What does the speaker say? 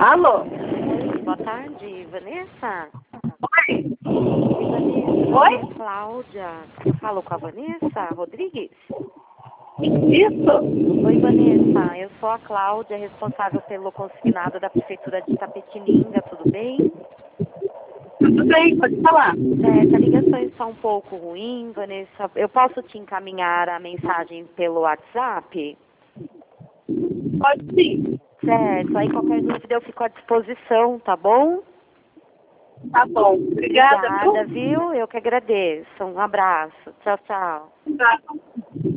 Alô? Oi, boa tarde, Vanessa? Oi? Oi, Vanessa. Oi? É Cláudia. Eu falo com a Vanessa Rodrigues? Isso? Oi, Vanessa. Eu sou a Cláudia, responsável pelo consignado da Prefeitura de Itapetininga, tudo bem? Tudo bem, pode falar. A ligação está um pouco ruim, Vanessa. Eu posso te encaminhar a mensagem pelo WhatsApp? Pode sim. Certo. Aí qualquer dúvida eu fico à disposição, tá bom? Tá bom. Obrigada, Obrigada, viu? Eu que agradeço. Um abraço. Tchau, tchau. Tá.